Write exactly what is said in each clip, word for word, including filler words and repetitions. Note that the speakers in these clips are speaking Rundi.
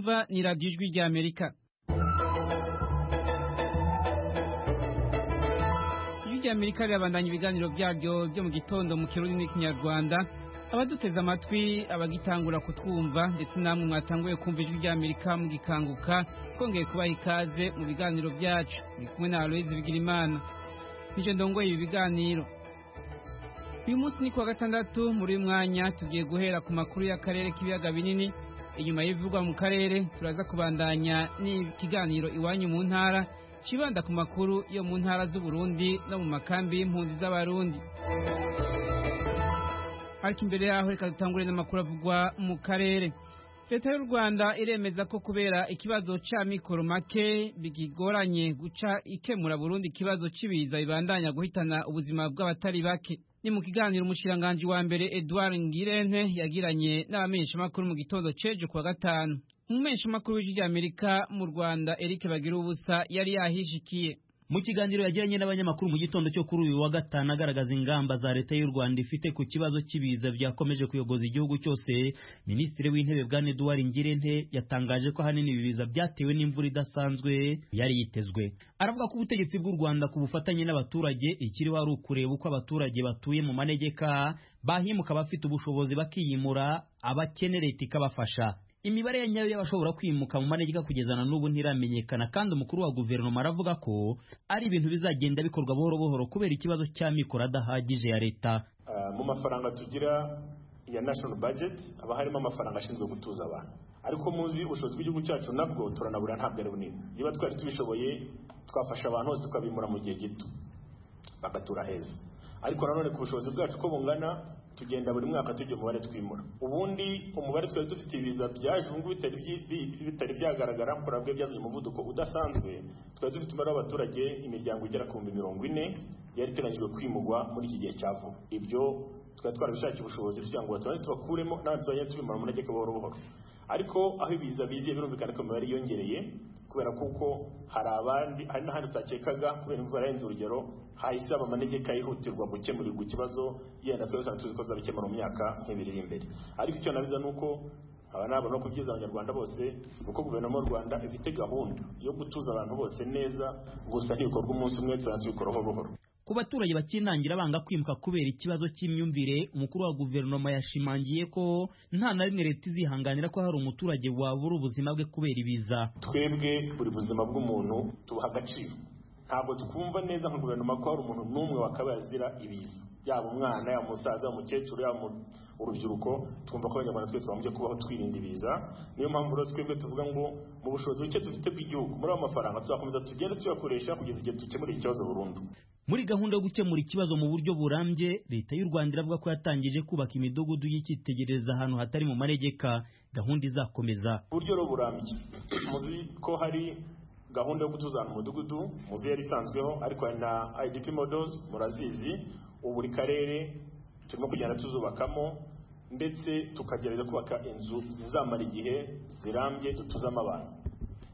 mwumva ni radiyo ijwi rya Amerika. Ijwi rya Amerika rirabandanya ibiganiro byaryo byo mu gitondo mu Kirundi n'Ikinyarwanda. Abaduteze amatwi, abagitangura kutwumva ndetse namwe mwatanguye kumva ijwi rya Amerika mugikanguka, kongeye kubaha ikaze mu biganiro byacu. Ni kumwe na Aloise Bigirimana. Nije ndongoye ibi biganiro. Uyu munsi ni kuwa gatandatu, muri uyu mwanya tugiye guhera ku makuru y'akarere k'ibiyaga binini. Inyuma y'ibivugwa mu karere turaza kubandanya n'ikiganiro iwanyu mu ntara cibanda ku makuru yo mu ntara z'u Burundi no mu makambi y'impunzi z'abarundi. Ariko imbere yaho reka dutangure n'amakuru avugwa mu karere. Leta y'u Rwanda iremeza ko kubera ikibazo ca mikoro make bigigoranye guca ikemura Burundi ikibazo cibiza bibandanya guhitana ubuzima bw'abatari bake. Ni mu kiganiro umushikiranganji wa mbere Edouard Ngirente yagiranye n'abamenyesha makuru mu gitondo ceje kuwa gatanu. Umumenyesha makuru w'ijwi rya Amerika mu Rwanda Eric Bagirubusa yari yahishikiye. Mu kiganiro yagiranye n'abanyamakuru mu gitondo cyo kuri uyu wa gatanu agaragaza ingamba za leta y'u Rwanda ifite ku kibazo cy'ibiza byakomeje kuyogoza igihugu cyose, Minisitiri w'Intebe bwa Edouard Ngirente yatangaje ko hanini ibiza byatewe n'imvura idasanzwe yari yitezwe. Aravuga ko ubutegetsi bw'u Rwanda ku bufatanye n'abaturage ikiri wari ukureba uko abaturage batuye mu manegeka bahimuka bafite ubushobozi bakiyimura, abakene leta ikabafasha. Imibare ya nyayo y'abashobora kwimuka mu manegeka kugezana n'ubu ntiramenyekana, kandi umukuru wa guverinoma aravuga ko ari ibintu bizagenda bikorwa buhoro buhoro kubera ikibazo cya mikoro adahagije ya leta. Uh, mu mafaranga tugira ya national budget aba harimo amafaranga ashinzwe gutuza abantu, ariko muzi ubushobozi bw'igihugu cyacu nabwo turanabura, ntabwo ari bunini. Niba twari tubishoboye twafasha abantu bose tukabimura mu gihe gito bagatura heza, ariko nanone ku bushobozi bwacu ko bungana tugenda buri mwaka tujya umubare twimura. Ubundi umubare twari dufite ibiza byaje ubu bitari bitari byagaragara ko rabwe byazanye umuvuduko udasanzwe. Twari dufite umubare w'abaturage imiryango igera ku mirongo ine yari iteganyijwe kwimurwa muri iki gihe cya vuba. Ibyo twari twarabishakiye ubushobozi kugira ngo batubane tubakuremo n'abazanye tubimura mu manegeka buhoro buhoro, ariko aho ibiza biziye birumvikana ko imibare yiyongereye kubera kuko hari abandi hari n'ahandi utakekaga kubera imvura yarenze urugero hahise aba manegeka yihutirwa gukemurirwa ikibazo yenda twese tuzi ko zabikemura mu myaka nk'ibiri iri imbere. Ariko icyo nabiza nuko aba nabo no kubyiza abanyarwanda bose kuko guverinoma y'u Rwanda ifite gahunda yo gutuza abantu bose neza, gusa ntibikorwa umunsi umwe, tuzabikora buhoro buhoro. Ku baturage bakinangira banga kwimuka kubera ikibazo cy'imyumvire, umukuru wa guverinoma yashimangiye ko nta na rimwe leta izihanganira ko hari umuturage wabura ubuzima bwe kubera ibiza. Twebwe buri buzima bw'umuntu tubuha agaciro, ntabwo tukumva neza nka guverinoma ko hari umuntu n'umwe wakabaye azira ibiza, yaba umwana, yaba umusaza, umukecuru, yaba urubyiruko. Twumva ko abanyarwanda twese bagombye kubaho twirinda ibiza. Niyo mpamvu rero twebwe tuvuga ngo mu bushobozi buke dufite bw'igihugu muri aya mafaranga tuzakomeza tugende tuyakoresha kugeza igihe dukemura ikibazo burundu. Muri gahunda yo gukemura ikibazo mu buryo burambye, leta y'u Rwanda iravuga ko yatangije kubaka imidugudu y'icyitegereza ahantu hatari mu manegeka. Gahunda izakomeza uburyo rero burambye. Muzi ko hari gahunda yo gutuzana umudugudu, muzi yari isanzweho, ariko hari na I D P models murazizi. Ubu buri karere turimo kugenda tuzubakamo ndetse tukagerageza kubaka inzu zizamara igihe zirambye dutuzamo abantu.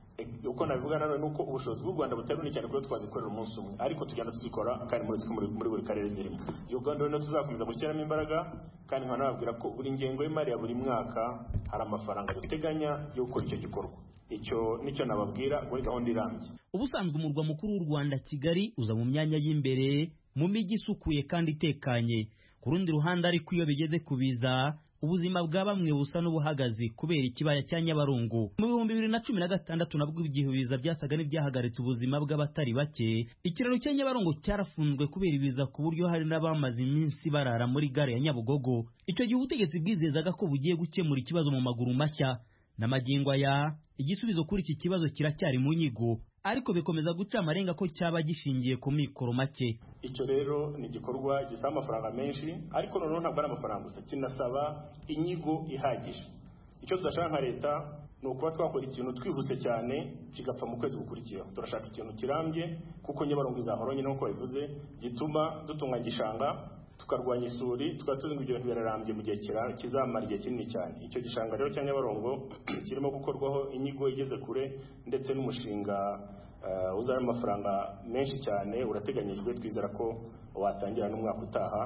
Uko nabivuga nanone nuko ubushobozi bw'u Rwanda butari bunini cyane kuko twazikorera umunsi umwe, ariko tugenda tuzikora kandi muri muri buri karere zirimo. Iyo gahunda rero tuzakomeza gushyiramo imbaraga, kandi nkanababwira ko buri ngengo y'imari ya buri mwaka hari amafaranga duteganya yo gukora icyo gikorwa. Icyo nicyo nababwira muri gahunda irambye. Ubusanzwe umurwa mukuru w'u Rwanda Kigali uza mu myanya y'imbere mu mijyi isukuye kandi itekanye. Ku rundi ruhande ariko iyo bigeze kubiza, ubuzima bwa bamwe busa n'ubuhagazi kubera ikibaya cya Nyabarongo. Mu bihumbi bibiri na cumi na gatandatu nabwo igihe ibiza byasaga n'ibyahagaritse ubuzima bw'abatari bake, ikiraro cya Nyabarongo cyarafunzwe kubera ibiza ku buryo hari n'abamaze iminsi barara muri gare ya Nyabugogo. Icyo gihe ubutegetsi bwizezaga ko bugiye gukemura ikibazo mu maguru mashya. N'amagingo aya igisubizo kuri iki kibazo kiracyari mu nyigo, ariko bikomeza guca amarenga ko cyaba gishingiye ku mikoro make. Icyo rero ni igikorwa gisaba amafaranga menshi, ariko noneho ntabwo ari amafaranga gusa, kinasaba inyigo ihagije. Icyo tudashaka nka leta ni ukuba twakora ikintu twihuse cyane kigapfa mu kwezi gukurikiyeho. Turashaka ikintu kirambye kuko Nyabarongo izahora nyine nk'uko bivuze, gituma dutunganya igishanga tukarwanya isuri, tukaba tuzi ngo ibyo bintu birarambye mu gihe kizamara igihe kinini cyane. Icyo gishanga rero cya Nyabarongo kirimo gukorwaho inyigo igeze kure ndetse n'umushinga uh, uzana amafaranga menshi cyane urateganyijwe twizera ko watangira n'umwaka utaha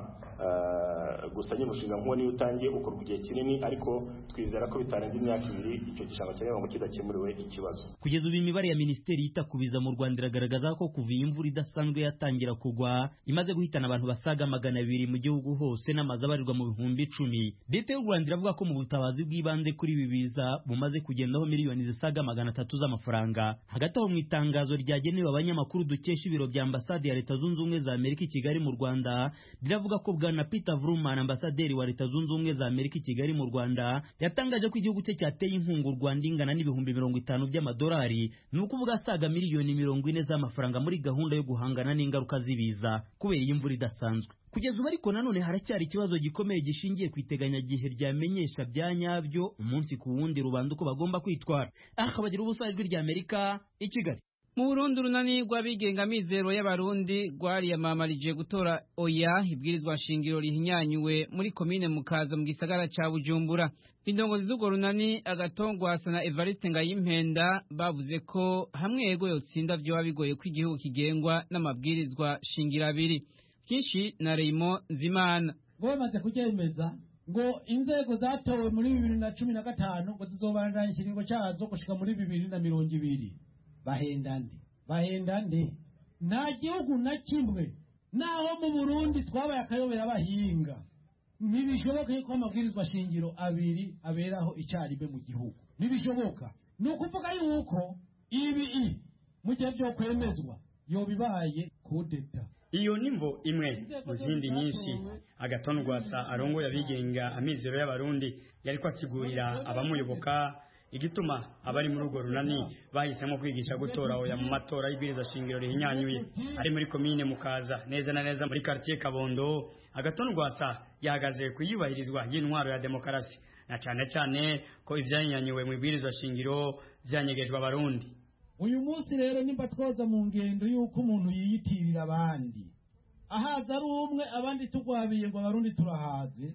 uh, gusa nyine umushinga nk'uwo niyo utangiye ukorwa igihe kinini ariko twizera ko bitarenze imyaka ibiri icyo gishanga cyane ngo kidakemuriwe ikibazo. Kugeza ubu imibare ya Minisiteri yita ku biza mu Rwanda iragaragaza ko kuva imvura idasanzwe yatangira kugwa imaze guhitana abantu basaga magana abiri mu gihugu hose n'amazu abarirwa mu bihumbi icumi. Leta y'u Rwanda iravuga ko mu butabazi bw'ibanze kuri ibi biza bumaze kugendaho miliyoni zisaga magana atatu z'amafaranga. Hagati aho mu itangazo ryagenewe abanyamakuru dukesha ibiro bya ambasade ya Leta Zunze Ubumwe za Amerika i Kigali mu Rwanda riravuga ko bwana Peter Vrooman, ambasaderi wa Leta Zunze Ubumwe za Amerika i Kigali mu Rwanda, yatangaje ko igihugu cye cyateye inkunga u Rwanda ingana n'ibihumbi mirongo itanu by'amadolari, ni ukuvuga asaga miliyoni mirongo ine z'amafaranga muri gahunda yo guhangana n'ingaruka z'ibiza kubera iyi mvura idasanzwe. Kugeza ubu ariko nanone haracyari ikibazo gikomeye gishingiye ku iteganyagihe ryamenyesha bya nyabyo umunsi ku wundi rubanda uko bagomba kwitwara. Aha bagira ubusa ijwi rya Amerika i Kigali. Mu Burundi urunani rw'abigenga mizero y'abarundi rwariyamamarije gutora oya ibwirizwa shingiro rihinyanyuwe muri komine Mukaza mu gisagara ca Bujumbura. Indongozi z'urwo runani Agatongwasa na Evariste Ngayimpenda bavuze ko hamwe yego yotsinda vyo bigoye ko igihugu kigengwa n'amabwirizwa shingiro abiri. Kishi na Raymond Zimana bamaze kucyemeza ngo inzego zatowe muri bibiri na cumi na gatanu ngo zizobandanya ikiringo cyazo gushika muri bibiri na mirongo ibiri. Bahendande bahendande nta gihugu na kimwe naho mu Burundi twabaye akayobera abahinga ntibishoboka yuko amabwirizwa shingiro abiri aberaho icyarimwe mu gihugu, ntibishoboka. Ni ukuvuga yuko ibi mu gihe byo kwemezwa yo bibaye kudeta. Iyo nimbo imwe mu zindi nyinshi Agatongwasa arongoye abigenga amizero y'abarundi yariko asigurira abamuyoboka igituma abari muri urwo runani bahisemo kwigisha gutora oya mu matora y'ibwiriza shingiro rihinyanyuye ari muri komine Mukaza neza na neza muri quartier Kabondo. Agatongwasa yahagaze kuyubahirizwa y'intwaro ya demokarasi na cyane cyane ko ivyanyanyiwe mu ibwirizwa shingiro byanyegejwe abarundi. Uyu munsi rero nimba twoza mu ngendo yuko umuntu yiyitirira abandi ahaza ari umwe abandi tugwabiye ngo abarundi turahaze,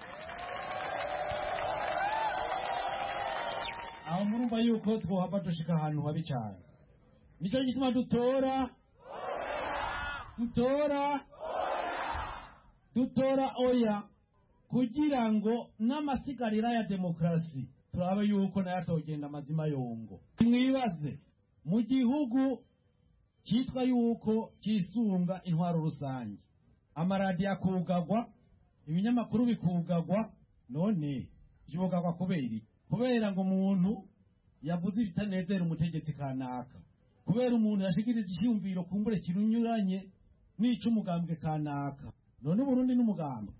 aho murumva yuko twohava dushika ahantu habi cyane. Nicyo gituma dutora dutora dutora oya kugira ngo n'amasigarira ya demokrasi turabe yuko nayo atogenda amazima yongo. Mwibaze mu gihugu cyitwa yuko kisunga intwaro rusange, amaradiyo akugagwa, ibinyamakuru bikugagwa, none byugagwa kubera iki? Kubera ngo umuntu yavuze ibitanezera umutegetsi kanaka, kubera umuntu yashikirije icyumviro kumbure kirunyuranye n'ico umugambwe kanaka. None Uburundi n'umugambwe,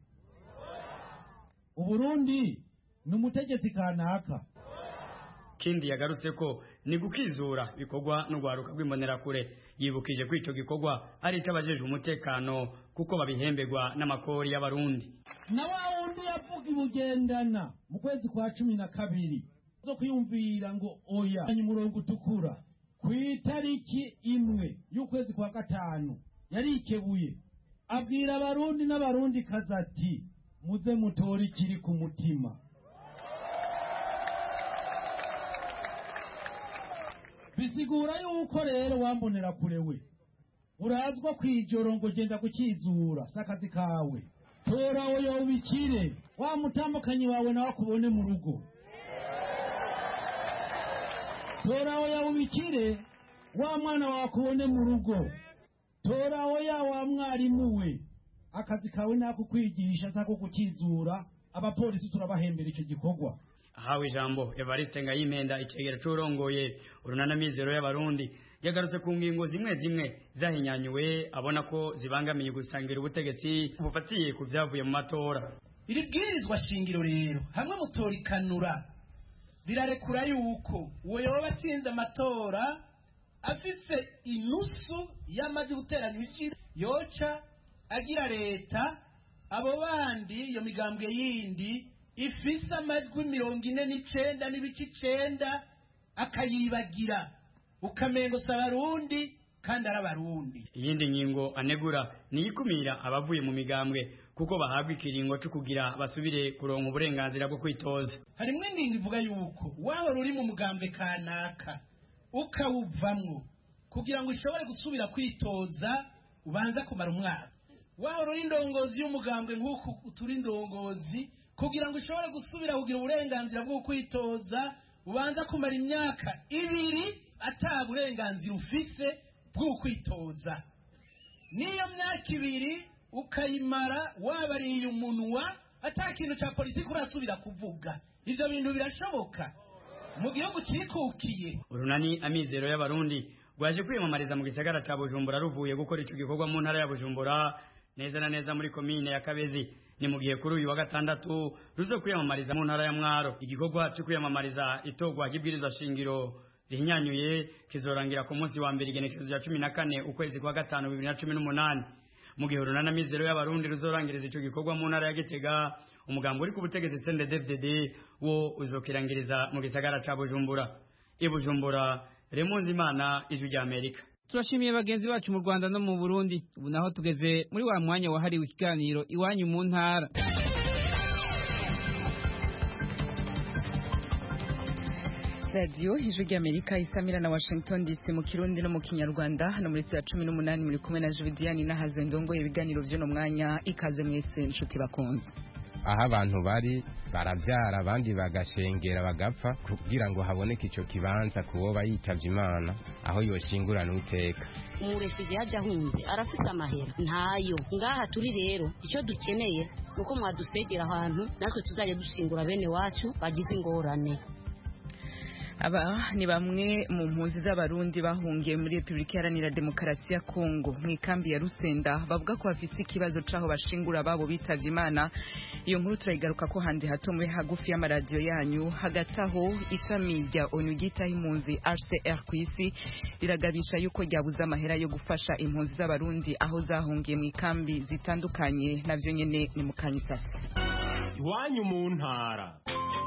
Uburundi n'umutegetsi kanaka. Kindi yagarutse ko ni gukizura bikorwa n'ugwaruka rw'imbonera kure, yibukije ko ico gikorwa ari cy'abajeje umutekano kuko babihembegwa n'amakori y'abarundi. Na wa wundi yavuga ibugendana mu kwezi kwa cumi na kabiri zo kwiyumvira ngo oya umurongo utukura ku itariki imwe y'ukwezi kwa gatanu yarikebuye abwira abarundi n'abarundi kazati muze mutori kiri ku mutima. Bisigura yuko rero wambonera kurewe urazwa kwijoro ngo genda gukizura sakazi kawe, tora oya ubikire wa mutambukanyi wawe nawe kubone mu rugo. Tora oya ubikire wa mwana wawe kubone mu rugo. Tora oya wa mwarimu we akazi kawe nako kwigisha sako gukizura. Abapolisi turabahembera ico gikorwa. Ahawe ijambo Evariste Ngayimpenda icegera c'urongoye urunana mizero y'abarundi yagarutse ku ngingo zimwe zimwe zahinyanyuwe abona ko zibangamiye gusangira ubutegetsi bufatiye ku byavuye mu matora. Iri bwirizwa shingiro rero hamwe mutorikanura rirarekura yuko uwo yoba atsinze amatora afise inusu y'amazi guteranya ibiciro yoca agira leta, abo bandi iyo migambwe yindi ifise amajwi mirongo ine n'icenda n'ibice icenda akayibagira ukamengo s'abarundi kandi ari abarundi. Iyindi ngingo anegura ni ikumira abavuye mu migambwe kuko bahabwa ikiringo cyo kugira basubire kuronka uburenganzira bwo kwitoza. Harimwe ingingo ivuga yuko waba ruri mu mugambwe kanaka ukawuvamwo kugira ngo ishobore gusubira kwitoza ubanza kumara umwaka. Wahora uri indongozi y'umugambwe nk'uku turi indongozi, kugira ngo ishobore gusubira kugira uburenganzira bwo kwitoza ubanza kumara imyaka ibiri ata burenganzira ufise bwo kwitoza. Niyo myaka ibiri ukayimara wabariye umunwa ata kintu cya politiki urasubira kuvuga. Ivyo bintu birashoboka mu gihugu cyikukiye. Urunani Amizero y'Abarundi rwaje kwiyamamariza mu gisagara ca Bujumbura ruvuye gukora ico gikorwa mu ntara ya Bujumbura neza na neza muri komine ya Kabezi. Ni mu gihe kuri uyu wa gatandatu ruzo kwiyamamariza mu ntara ya Mwaro. Igikorwa cyo kwiyamamariza itogwa ry'ibwirizwa shingiro rihinyanyuye kizorangira ku munsi wa mbere igenekerezo ya cumi na kane ukwezi kwa gatanu bibiri na cumi n'umunani. Mu gihe Urunani Amizero y'Abarundi ruzorangiriza ico gikorwa mu ntara ya Gitega, umugambo uri ku butegetsi C N D D F D D wo uzokirangiriza mu gisagara ca Bujumbura. I Bujumbura, Remonzi Imana, Ijwi rya Amerika. Turashimiye bagenzi bacu mu Rwanda no mu Burundi. Ubu naho tugeze muri wa mwanya wahariwe ikiganiro iwanyu mu ntara. Radio Ijwi rya Amerika isamira na Washington D C mu Kirundi no mu Kinyarwanda. Hano muri ya cumi n'umunani muri kumwe na Julidiane Nahaze ndongoye ibiganiro vyo no mwanya. Ikaze mwese inshuti bakunze. Aho abantu bari baravyara abandi bagashengera bagapfa kugira ngo haboneke ico kibanza kubo bayitavye Imana aho yoshingurana uteka. Umurefije yaje ahunze arafise amahera ntayo ngaha turi rero icyo dukeneye nuko mwadusegera ahantu natwe tuzaje dushingura bene wacu bagize ingorane. Aba ni bamwe mu mpunzi z'Abarundi bahungiye muri Republika Iharanira Demokarasi ya Kongo mu ikambi ya Rusenda bavuga ko bafise ikibazo caho bashingura babo bitavye Imana. Iyo nkuru turayigaruka ko handi hato muri hagufi y'amaradiyo yanyu. Hagati aho ishami rya O N U ryitaho impunzi H C R ku isi riragabisha yuko ryabuze amahera yo gufasha impunzi z'Abarundi aho zahungiye mu ikambi zitandukanye. Navyo nyene ni mu Kanyisasa. Iwanyu mu ntara.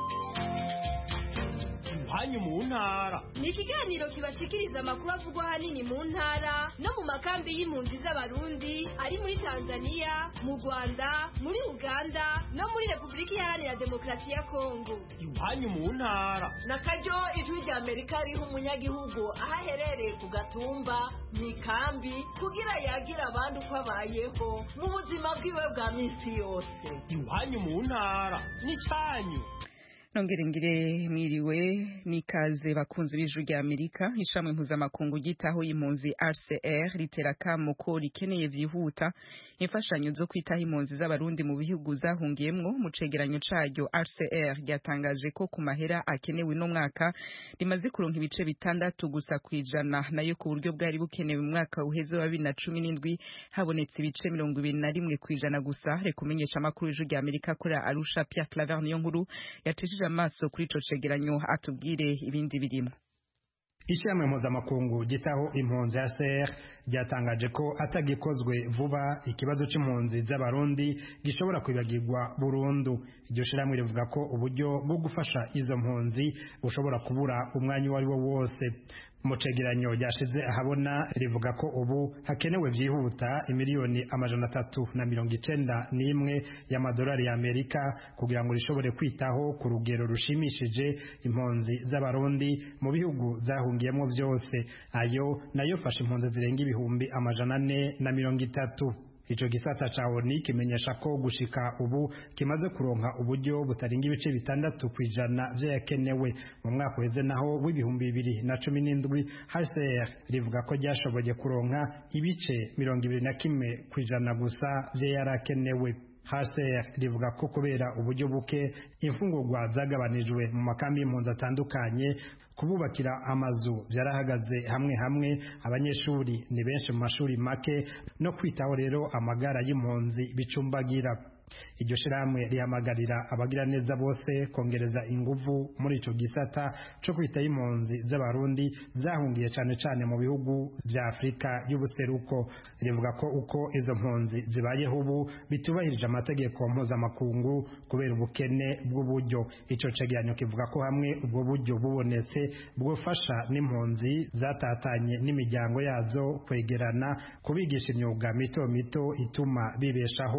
Iwanyu mu ntara ni ikiganiro kibashikiriza amakuru avugwa hanini mu ntara no mu makambi y'impunzi z'Abarundi ari muri Tanzania, mu Rwanda, muri Uganda no muri Republika Iharanira Demokarasi ya Kongo. Iwanyu mu ntara na karyo Ijwi rya Amerika riha umunyagihugu aho aherereye ku gatumba mu ikambi kugira yagira abandi uko abayeho mu buzima bwiwe bwa minsi yose. Iwanyu mu ntara ni canyu. Nongere ngire mwiriwe nikaze bakunzi b'Ijwi rya Amerika. Ishamwe mpuzamakungu gitaho impunzi H C R ritera kamo ko rikeneye vyihuta imfashanyo zo kwitaho impunzi z'Abarundi mu bihugu zahungiyemwo. Mu cegeranyo caryo H C R ryatangaje ko ku mahera akenewe no mwaka rimaze kuronka ibice bitandatu gusa kwijana, nayo ku buryo bwari bukenewe mu mwaka uheze wa bibiri na cumi n'indwi habonetse ibice mirongo ibiri na rimwe kwijana gusa. Rekumenyesha amakuru y'Ijwi rya Amerika kuri Arusha. Pierre Claver niyo nkuru yatishije amaso kuri ico cegeranyo atubwire ibindi birimo. Ishyamwe mpuzamakungu gitaho impunzi H C R ryatangaje ko atagikozwe vuba ikibazo c'impunzi z'Abarundi gishobora kwibagirwa burundu. Iryo shiramwe rivuga ko uburyo bwo gufasha izo mpunzi bushobora kubura umwanya wari wo wose. Mu cegeranyo ryashize ahabona rivuga ko ubu hakenewe vyihuta imiliyoni amajana atatu na mirongo icenda n'imwe y'amadolari ya Amerika kugira ngo rishobore kwitaho ku rugero rushimishije impunzi z'Abarundi mu bihugu zahungiyemo vyose. Ayo nayo fasha impunzi zirenga ibihumbi amajana ane na mirongo itatu. Ico gisata ca O N U kimenyesha ko gushika ubu kimaze kuronka uburyo butaringa ibice bitandatu kwijana vyakenewe. Mu mwaka uheze naho w'ibihumbi bibiri na cumi n'indwi H C R rivuga ko ryashoboye kuronka ibice mirongo ibiri na kimwe kwijana gusa vyarakenewe. H C R rivuga ko kubera uburyo buke imfungurwa zagabanijwe mu makambi y'impunzi atandukanye, kububakira amazu byarahagaze hamwe hamwe, abanyeshuri ni benshi mu mashuri make, no kwitaho rero amagara y'impunzi bicumbagira. Iryo shiramwe rihamagarira abagira neza bose kongereza inguvu muri ico gisata co kwita impunzi z'Abarundi zahungiye cane cane mu bihugu vya Afrika y'ubuseruko. Rivuga ko uko izo mpunzi zibayeho ubu bitubahirije amategeko mpuzamakungu kubera ubukene bw'uburyo. Ico cegeranyo kivuga ko hamwe ubwo buryo bubonetse bwofasha n'impunzi zatatanye n'imiryango yazo kwegerana, kubigisha imyuga mito mito ituma bibeshaho,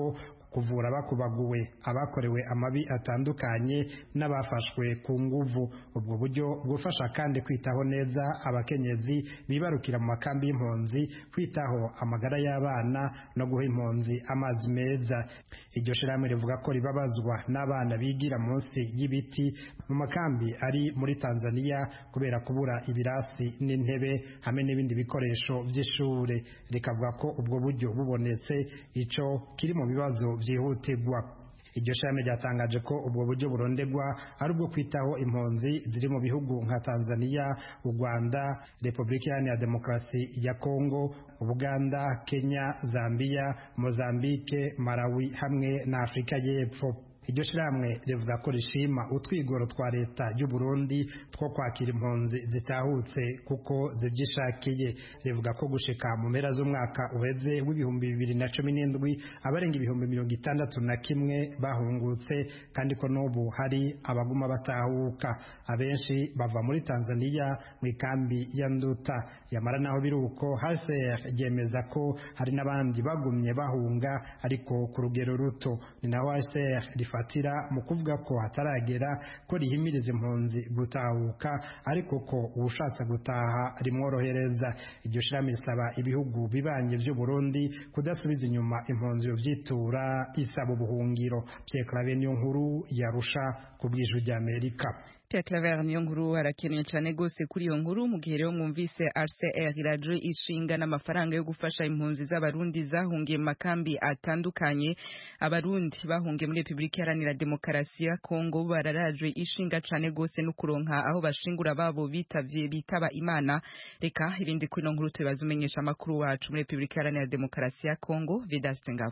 kuvura abakubaguwe abakorewe amabi atandukanye n'abafashwe ku nguvu. Ubwo buryo bwufasha kandi kwitaho neza abakenyezi bibarukira mu makambi y'impunzi, kwitaho amagara y'abana no guha impunzi amazi meza. Iryo shirahamwe rivuga ko ribabazwa n'abana bigira munsi y'ibiti mu makambi ari muri Tanzania kubera kubura ibirasi n'intebe hamwe n'ibindi bikoresho by'ishure. Rikavuga ko ubwo buryo bubonetse ico kiri mu bibazo byihutirwa. Iryo shami ryatangaje ko ubwo buryo burondegwa ari ubwo kwitaho impunzi ziri mu bihugu nka Tanzania, u Rwanda, Repubulika Iharanira Demokarasi ya Kongo, Uganda, Kenya, Zambia, Mozambique, Malawi hamwe na Afrika y'Epfo. Iryo shiramwe rivuga ko rishima utwigoro twa leta y'u Burundi two kwakira impunzi zitahutse kuko zibyishakiye. Rivuga ko gushika mu mpera z'umwaka uheze w'ibihumbi bibiri na cumi n'indwi abarenga ibihumbi mirongo itandatu na kimwe bahungutse, kandi ko n'ubu hari abaguma batahuka. Abenshi bava muri Tanzania mu ikambi ya Nduta. Yamara naho biruko H C R ryemeza ko hari n'abandi bagumye bahunga ariko ku rugero ruto. Ni naho H C R fatira mu kuvuga ko hataragera ko rihimiriza impunzi gutahuka, ariko ko ubushatse gutaha rimworohereza. Iryo shirami risaba ibihugu bibanye by'u Burundi kudasubiza inyuma impunzi byitura isaba ubuhungiro. Pierre Claver niyo nkuru yarusha ku bw'ijwi ry'Amerika. Pierre Claver niyo nkuru arakeneye cyane gose kuri iyo nkuru. Mu gihe rero mwumvise R C R iraje ishinga n'amafaranga yo gufasha impunzi z'abarundi zahungiye mu makambi atandukanye, abarundi bahungiye muri Repubulika Iharanira Demokarasi ya Kongo bararaje ishinga cyane gose no kuronka aho bashingura babo bitavye bitaba Imana. Reka irindi kuri no nkuru tubaza umenyesha makuru wacu muri Repubulika Iharanira Demokarasi ya Kongo, Vedaste Ngabo.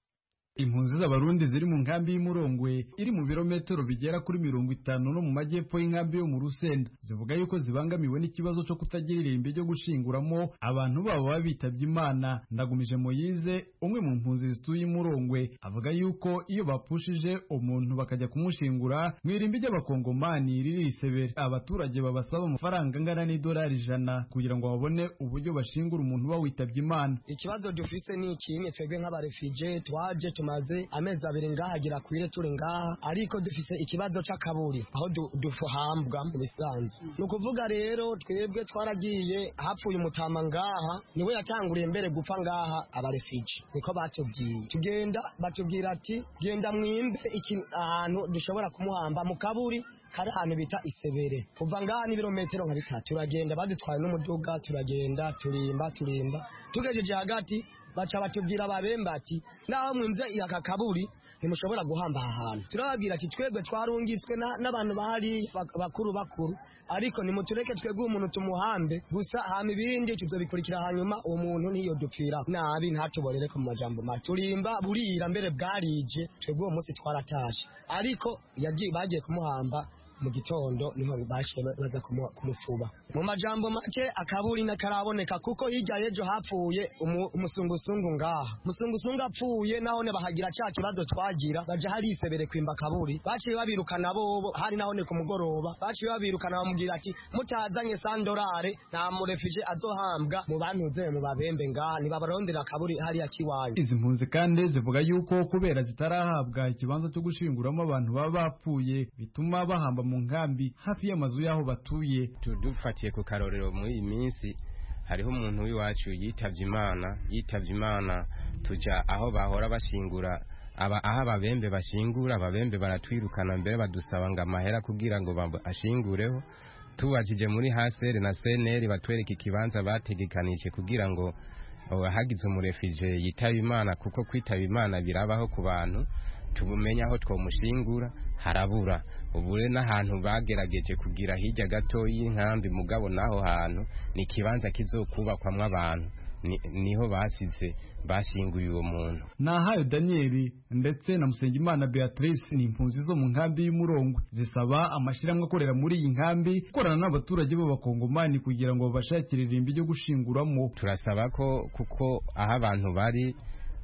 Impunzi z'abarundi ziri mu nkambi y'Umurongwe iri mu birometero bigera kuri mirongo itanu no mu majyepfo y'inkambi yo mu Rusenda zivuga yuko zibangamiwe n'ikibazo cyo kutagira irimbi ryo gushinguramo abantu babo babitavye Imana. Ndagumije Moyize, umwe mu mpunzi zituye Umurongwe, avuga yuko iyo bapushije umuntu bakajya kumushingura mu irimbi ry'abakongomani riri Isebere, abaturage babasaba amafaranga angana n'idolari ijana kugira ngo babone uburyo bashingura umuntu bawitavye Imana. Ikibazo dufise ni kimwe, twebwe nk'abarefugee twaje tumaze amezi abiri ngaha gira kwire turi ngaha, ariko dufise ikibazo c'akaburi aho dufuhambwa mu bisanzwe. No kuvuga rero twebwe twaragiye hapfuye umutama ngaha, niwe yatanguriye mbere gupfa ngaha abarefugee, niko batubwiye. Tugenda batubwira ati genda mwimbe iki ahantu dushobora kumuhamba mu kaburi kari ahantu bita Isebere. Kuva ngaha ni birometero nka bitatu, turagenda badutwaye n'umuduga, turagenda turimba turimba tugejeje hagati baca batubwira babemba ati naho mwimze aka kaburi ntimushobora guhamba ahantu. Turababwira ati twebwe twarungitswe n'abantu bahari bakuru bakuru, ariko nimutureke twebwe umuntu tumuhambe gusa, hama ibindi tuzobikurikira hanyuma uwo muntu niyo dupfira nabi ntatuborere ku majambo make. Turimba burira mbere bwarije, twebwe uwo munsi twaratashe, ariko bagiye kumuhamba mu gitondo niho bashiye baza kumufuba. Mu majambo make akaburi nakaraboneka kuko hirya yejo hapfuye umusungusungu ngaha. Musungusungu apfuye naho ne bahagira ca kibazo twagira, baje hari Isebere kwimba kaburi, baciye babirukana bobo, hari naho ne ku mugoroba baciye babirukana bamubwira ati mutazanye sandorare nta murefugee azohambwa mu bantuze mu babembe ngaha, ni babarondera kaburi hari akiwaye. Izi mpunzi kandi zivuga yuko kubera zitarahabwa ikibanza cyo gushinguramo abantu baba bapfuye bituma bahamba mu nkambi hafi y'amazu yaho batuye. Tudufatiye ku karorero muri iyi minsi hariho umuntu w'iwacu yitavye Imana yitavye Imana tuja aho bahora bashingura aba aho ababembe bashingura, ababembe baratwirukana mbere badusaba ngo amahera kugira ngo ashingureho. Tubajije muri H C R na C N R batwereka ikibanza bategekanije kugira ngo hagize umurefugee yitaba Imana, kuko kwitaba Imana birabaho ku bantu, tubumenya aho twomushingura harabura. Ubure n'ahantu bagerageje kugira hirya gato y'inkambi, mugabo naho hantu ni kibanza kizokubakwamwe abantu, niho basize bashinguye uwo muntu. Nahayo Daniel ndetse na Musengimana Beatrice ni impunzi zo mu nkambi y'Umurongwe, zisaba amashiramwe akorera muri iyi nkambi gukorana n'abaturage b'abakongomani kugira ngo babashakire irimbi ryo gushinguramo. Turasaba ko kuko aho abantu bari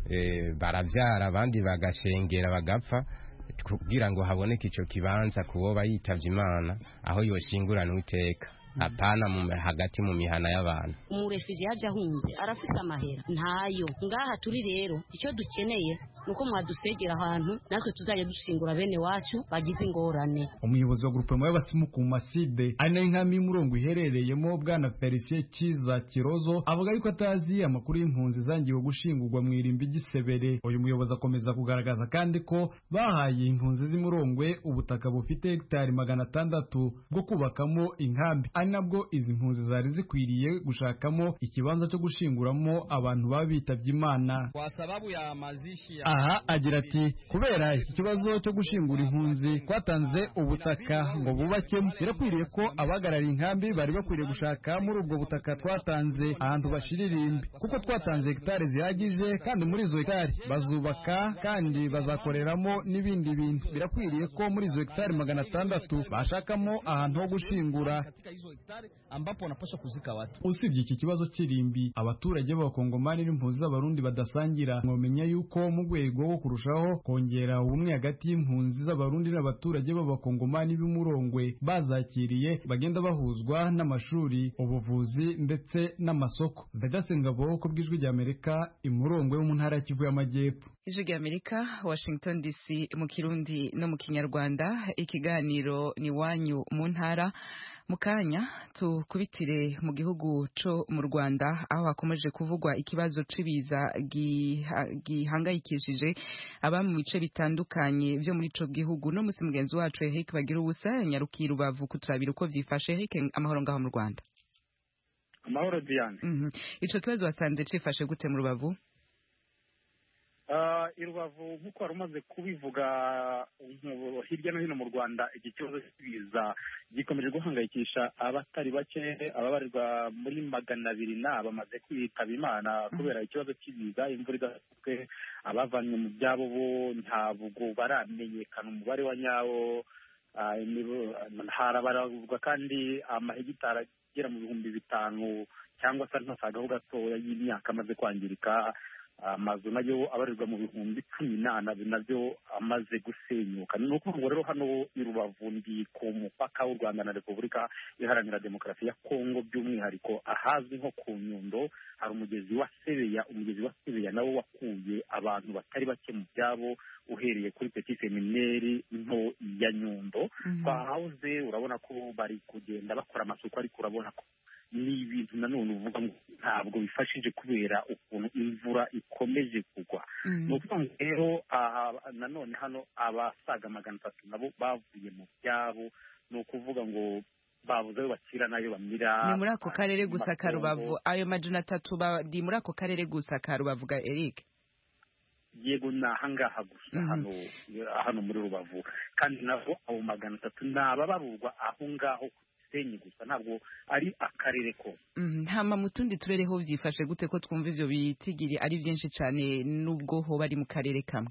e, baravyara abandi bagashengera bagapfa, kugira ngo haboneke ico kibanza kubo bayitavye Imana aho yoshingurana uteka, apana mu hagati mu mihana y'abantu. Umurefugee yaje ahunze arafise amahera ntayo ngaha turi, rero icyo dukeneye nuko mwadusegera ahantu natwe tuzajya dushingura bene wacu bagize ingorane. Umuyobozi wa groupe y'abasimu ku Maside ari nayo inkambi y'umurongo iherereyemo bwana Felicien Kiza Kirozo avuga yuko atazi amakuru y'impunzi zangiwe gushingurwa mu irimbi gisebere. Uyu muyobozi akomeza kugaragaza kandi ko bahaye impunzi z'imurongwe ubutaka bufite hegitari magana atandatu bwo kubakamo inkambi, ari nabwo izi mpunzi zari zikwiriye gushakamo ikibanza cyo gushinguramo abantu baba bitavye Imana. Kwa sababu ya mazishi ya aha agira ati kubera iki kibazo cyo gushingura impunzi kwatanze ubutaka ngo bubakemo, birakwiriye ko abagarariye inkambi bari bakwiriye gushaka muri ubwo butaka twatanze ahantu bashiririmbe, kuko twatanze hegitari zihagije kandi muri izo hegitari bazubaka kandi bazakoreramo n'ibindi bintu. Birakwiriye ko muri izo hegitari magana atandatu bashakamo ahantu ho gushingura ambapo wanapasha kuzika watu. Usibye iki kibazo cy'irimbi, abaturage b'abakongomani n'impunzi z'abarundi badasangira mwomenya yuko mu rwego rwo kurushaho kongera ubumwe hagati y'impunzi z'abarundi n'abaturage b'abakongomani b'umurongwe bazakiriye bagenda bahuzwa n'amashuri, ubuvuzi ndetse n'amasoko. Ndagasengabo ko bw'ijwi rya Amerika imurongwe mu ntara ya Kivu y'Amajyepfo. Ijwi rya Amerika, Washington D C mu Kirundi no mu Kinyarwanda. Ikiganiro ni wanyu mu ntara. Mukanya tukubitire mu gihugu co mu Rwanda aho hakomeje kuvugwa ikibazo cibiza gihangayikishije aba mu bice bitandukanye byo muri ico gihugu. No musi mugenzi wacu Eric Bagira ubusa nyarukiye Rubavu kuturabira uko vyifashe. Eric, amahoro ngaho mu Rwanda? Amahoro Diane. Mhm. Ico kibazo wasanze cifashe gute mu Rubavu? Uh, Irubavu nk'uko wari umaze kubivuga hirya no hino mu Rwanda, iki kibazo cy'ibiza gikomeje guhangayikisha abatari bake. Ababarirwa muri magana abiri na bamaze kwitaba Imana kubera ikibazo cy'ibiza, imvura idasanzwe. Abavanye mu byabo bo ntabwo baramenyekana umubare wa nyawo. Harabaragwa kandi amahegitari agera mu bihumbi bitanu cyangwa se ntasagaho gatoya y'imyaka amaze kwangirika. Amazu nayo abarirwa mu bihumbi cumi n'ane nabyo amaze gusenyuka. Ni ukuvuga ngo rero hano i Rubavu ndi ku mupaka w'u Rwanda na Repubulika Iharanira Demokarasi ya Kongo, by'umwihariko ahazwi nko ku Nyundo hari umugezi wa Sebeya. Umugezi wa Sebeya nawo wakuye abantu batari bake mu byabo uhereye kuri Petit Seminaire nto ya Nyundo. Twahahoze urabona ko bari kugenda bakora amasuku, ariko urabona ko ni ibintu nanone uvuga ngo ntabwo bifashije kubera ukuntu imvura ikomeje kugwa. Ni ukuvuga ngo rero nanone hano abasaga magana atatu nabo bavuye mu byabo. Ni ukuvuga ngo babuze ayo bakira n'ayo bamira. Ni muri ako karere gusa ka Rubavu ayo majana atatu di muri ako karere gusa ka Rubavu ga Eric? Yego, ni ahangaha gusa hano hano muri Rubavu, kandi nabo abo magana atatu nababarurwa aho ngaho Senyi gusa, ntabwo ari akarere ko. Mhm. Hama mutundi turere ho vyifashe gute ko twumva ivyo bitigiri ari byinshi cyane nubwo ho bari mu karere kamwe?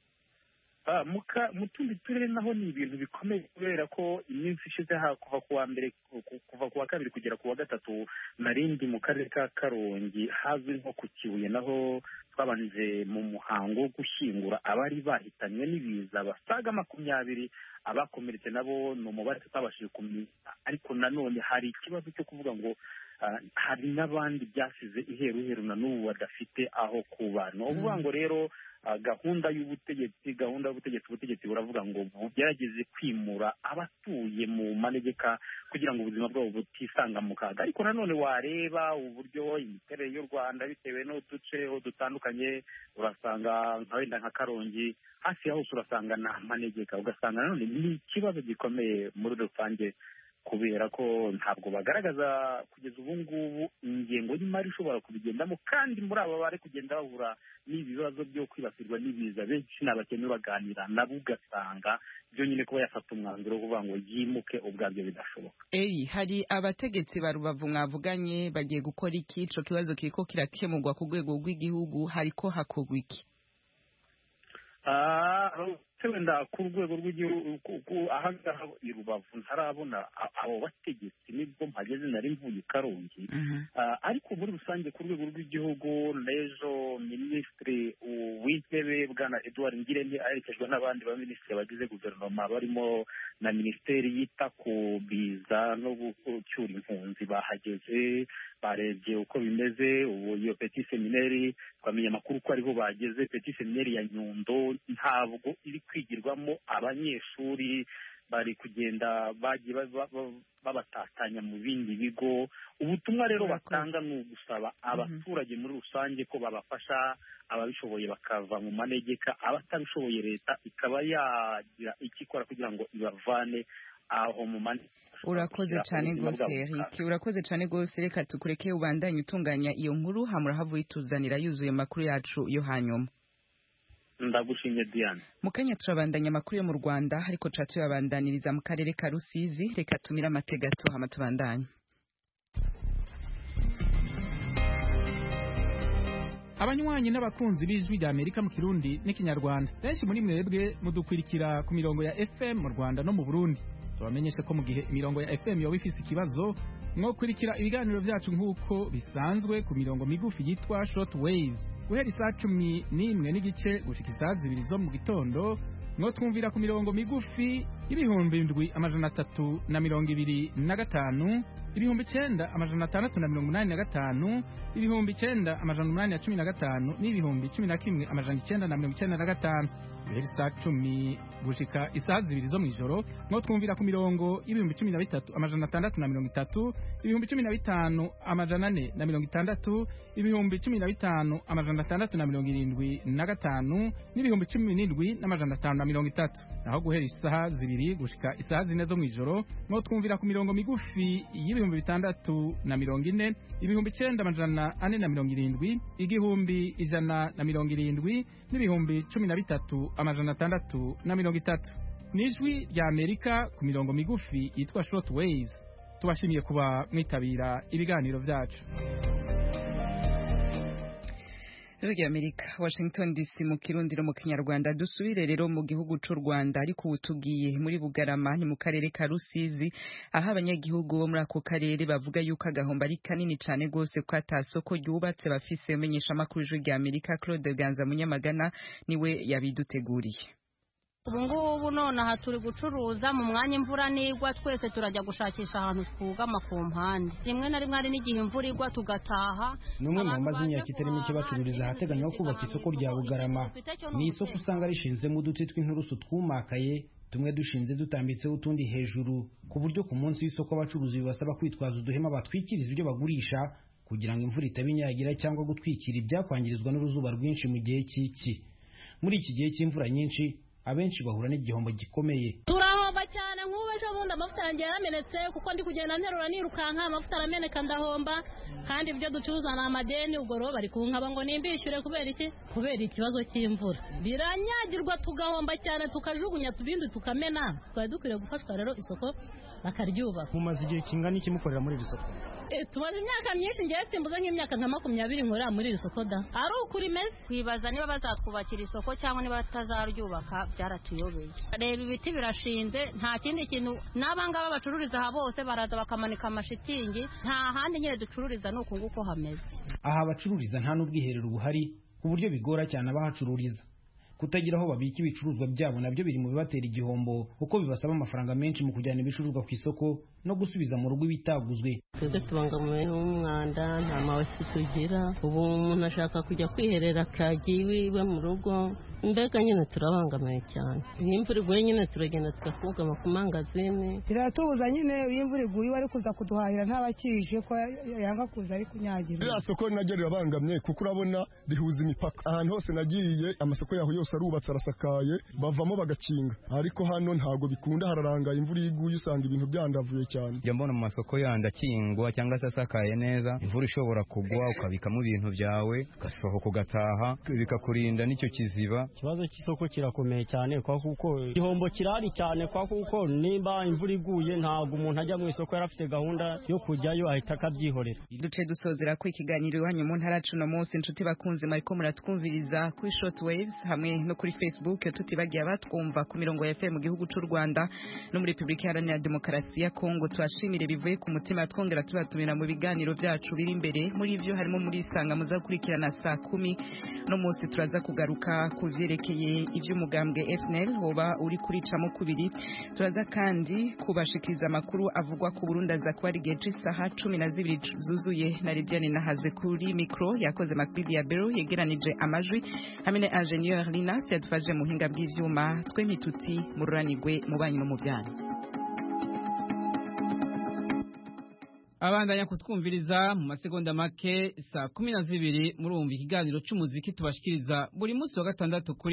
Ah, muka mutundi turere naho ni ibintu bikomeye kubera ko iminsi ishize ha kuva kuwa mbere kuva kuwa kabiri kugera kuwa gatatu narindi mu karere ka Karongi hazwi nko ku Kibuye, naho twabanje mu muhango wo gushyingura abari bahitanywe n'ibiza basaga makumyabiri. Abakomeretse nabo ni umubare tutabashije kumenya, ariko nanone hari ikibazo cyo kuvuga ngo uh, hari n'abandi byasize iheruheru na n'ubu badafite aho kuba. Ni ukuvuga ngo rero uh, gahunda y'ubutegetsi gahunda y'ubutegetsi ubutegetsi buravuga ngo bugerageze kwimura abatuye mu manegeka kugira ngo ubuzima bwabo butisanga mu kaga. Ariko nanone wareba uburyo imiterere y'u Rwanda bitewe n'uduce dutandukanye, urasanga nka wenda nka Karongi hasi yaho urasanga na manegeka, ugasanga nanone ni ikibazo gikomeye muri rusange kubera ko ntabwo bagaragaza kugeza ubu ngubu ingengo y'imari ishobora kubigendamo. Kandi muri aba bari kugenda bahura n'ibibazo byo kwibasirwa n'ibiza, benshi n'abakene baganira nabo ugasanga byo nyine kuba yafata umwanzuro wo kuvuga ngo yimuke ubwabyo bidashoboka. Eri, hari abategetsi ba Rubavu mwavuganye bagiye gukora iki? Ico kibazo kiriko kirakemurwa ku rwego rw'igihugu, hariko hakorwa iki? Ah, uretse wenda ku rwego rw'igihugu ahangaha i Rubavu ntarabona abo bategetsi nibwo mpageze nari mvuye i Karongi ariko muri rusange ku rwego rw'igihugu n'ejo minisitiri w'intebe bwana Edouard Ngirente aherekejwe n'abandi baminisitiri bagize guverinoma barimo na minisiteri yita ku biza no gucyura impunzi bahageze barebye uko bimeze ubu iyo petit seminaire twamenye amakuru ko ariho bageze petit seminaire ya Nyundo ntabwo iri kwigirwamo abanyeshuri bari kugenda bagiye babatatanya mu bindi bigo. Ubutumwa rero batanga ni ugusaba abaturage muri rusange ko babafasha, ababishoboye bakava mu manegeka, abatabishoboye leta ikaba yagira ikikora kugira ngo ibavane aho mu manegeka. Urakoze cyane rwose Eric, urakoze cyane rwose. Reka tukureke ubandanye utunganya iyo nkuru hamura havuye ituzanira yuzuye makuru yacu yo hanyuma. Ndagushimye Diane. Mukanya turabandanya makuru yo mu Rwanda ariko catu yabandaniriza mu karere ka Rusizi. Reka tumira amategato hama tubandanye. Abanywanyi n'abakunzi b'ijwi rya Amerika mu Kirundi n'ikinyarwanda benshi muri mwebwe mudukwirikira ku mirongo ya F M mu Rwanda no mu Burundi. Tubamenyeshe ko mu gihe imirongo ya F M yoba ifise ikibazo mwokurikira ibiganiro vyacu nk'uko bisanzwe ku mirongo migufi yitwa short waves guhera isaa cumi n'imwe n'igice gushika isaa zibiri zo mu gitondo. Mwotwumvira ku mirongo migufi y'ibihumbi indwi amajana atatu na mirongo ibiri na gatanu, ibihumbi icenda amajana atandatu na mirongo umunani na gatanu, ibihumbi icenda amajana umunani na cumi na gatanu n'ibihumbi cumi na kimwe amajana icenda na mirongo icenda na gatanu. Guhera isaa cumi gushika isaa zibiri zo mw'ijoro mwotwumvira ku mirongo y'ibihumbi cumi na bitatu amajana atandatu na mirongo itatu, ibihumbi cumi na bitanu amajana ane na mirongo itandatu, ibihumbi cumi na bitanu amajana atandatu na mirongo irindwi na gatanu n'ibihumbi cumi n'indwi n'amajana atanu na mirongo itatu. Naho guhera isaha zibiri gushika isaha zine zo mw'ijoro mwotwumvira ku mirongo migufi y'ibihumbi bitandatu na mirongo ine, ibihumbi icenda amajana ane na mirongo irindwi, igihumbi ijana na mirongo irindwi n'ibihumbi cumi na bitatu amajana atandatu na mirongo itatu. Nijwi rya Amerika ku mirongo migufi yitwa short waves. Tubashimiye kuba mwitabira ibiganiro vyacu. Rege Amerika, Washington D C mu Kirundi no mu Kinyarwanda. Dusubire rero mu gihugu c'u Rwanda ariko ubutugiye muri Bugarama ni mu karere ka Rusizi aho abanyagihugu bo muri ako karere bavuga yuko agahomba ari kanini cane gose ko atasoko ryubatse bafise. Umenyesha makuru y'ijwi rya Amerika Claude Ganza Munyamagana niwe yabiduteguriye. Ubu ngubu none aha turi gucuruza mu mwanya imvura nigwa twese turajya gushakisha ahantu twugama ku mpande. Rimwe na rimwe ari n'igihe imvura igwa tugataha. Numwe mu mazi imyaka itari mike bacururiza ahateganywa kubaka isoko rya Bugarama. Ni isoko usanga rishinzemo uduti tw'inturusu twumakaye, tumwe dushinze dutambitseho utundi hejuru, ku buryo ku munsi w'isoko abacuruzi bibasaba kwitwaza uduhema batwikiriza ibyo bagurisha kugira ngo imvura itabinyagira cyangwa gutwikira ibyakwangirizwa n'uruzuba rwinshi mu gihe cy'iki. Muri iki gihe cy'imvura nyinshi abenshi bahura n'igihombo gikomeye. Turahomba cyane nk'ubu ejo bundi amavuta yanjye yaramenetse kuko ndi kugenda nterura nirukanka amavuta arameneka ndahomba, kandi ibyo ducuruza na amadeni ubwo rero bari kunkaba ngo nimbishyure kubera iki? Kubera ikibazo cy'imvura biranyagirwa tugahomba cyane tukajugunya tubindi tukamena. Twari dukwiriye gufashwa rero isoko bakaryubaka. Mumaze igihe kingana iki mukorera muri iri soko? Eh, tumaze imyaka myinshi ngiye simbuze nk'imyaka nka makumyabiri nkorera muri iri soko da. Ari ukuri meze kwibaza niba bazatwubakira isoko cyangwa niba batazaryubaka byaratuyobeye. Reba ibiti birashinze nta kindi kintu n'abangaba bacururiza aha bose baraza bakamanika amashitingi, nta handi nyine ducururiza nuko nguko hameze. Aha bacururiza nta n'ubwiherero buhari ku buryo bigora cyane abahacururiza. Kutagira aho babika ibicuruzwa byabo nabyo biri mu bibatera igihombo kuko bibasaba amafaranga menshi mu kujyana ibicuruzwa ku isoko no gusubiza mu rugo ibitaguzwe. Twebwe tubangamiwe n'umwanda, nta mawesi tugira, ubu umuntu ashaka kujya kwiherera akagiye iwe mu rugo, mbega nyine turabangamiwe cyane. Iyo imvura iguye nyine turagenda tukakugama ku mangazini. Biratubuza nyine iyo imvura iguye wari kuza kuduhahira ntabakije ko yanga kuza ari kunyagira. Iriya soko naryo rirabangamye kuko urabona rihuza imipaka. Ahantu hose nagiye amasoko yaho yose arubatse arasakaye bavamo bagakinga, ariko hano ntago bikunda, hararangaye imvura iguye usanga ibintu byandavuye cyane. Njya mbona mu masoko yandi akingwa cyangwa se asakaye neza, imvura ishobora kugwa ukabikamo ibintu byawe ugasohoka ugataha, bikakurinda n'icyo kiziba ikibazo cy'isoko kirakomeye cyane kwa kuko igihombo kirari cyane kwa kuko nimba imvura iguye ntabwo umuntu ajya mu isoko yarafite gahunda yo kujyayo ahita akabyihorera. Duce dusozera ko ikiganiro iwanyu mu ntara cuno munsi inshuti bakunze mariko muratwumviriza kuri shortwaves hamwe no kuri Facebook tutibagiye abatwumva ku mirongo ya F M mu gihugu cy'u Rwanda no muri Republika Iharanira Demokarasi ya Kongo. Twashimire bivuye ku mutima twongera tubatumira mu biganiro byacu biri imbere muri ivyo harimo muri isanga muza kurikirana saa kumi no munsi turaza kugaruka ku vyerekeye ivy'umugambwe F N L hoba uri kuricamo kubiri. Turaza kandi kubashikiriza amakuru avugwa ku Burundi aza kuba ari gihe cy'isaha cumi na zibiri zuzuye na Lidiane Nahaze kuri micro yakoze Macbilia Bero yegeranije amajwi hamwe na Ingenieur Lina yadufashe mu hinga bw'ivyuma twe mituti mururanirwe mu banyu no mu byanyu. Abandanya kutwumviriza mu masegonda make saa kumi na zibiri murumva ikiganiro cy'umuziki tubashikiriza buri munsi wa gatandatu kuri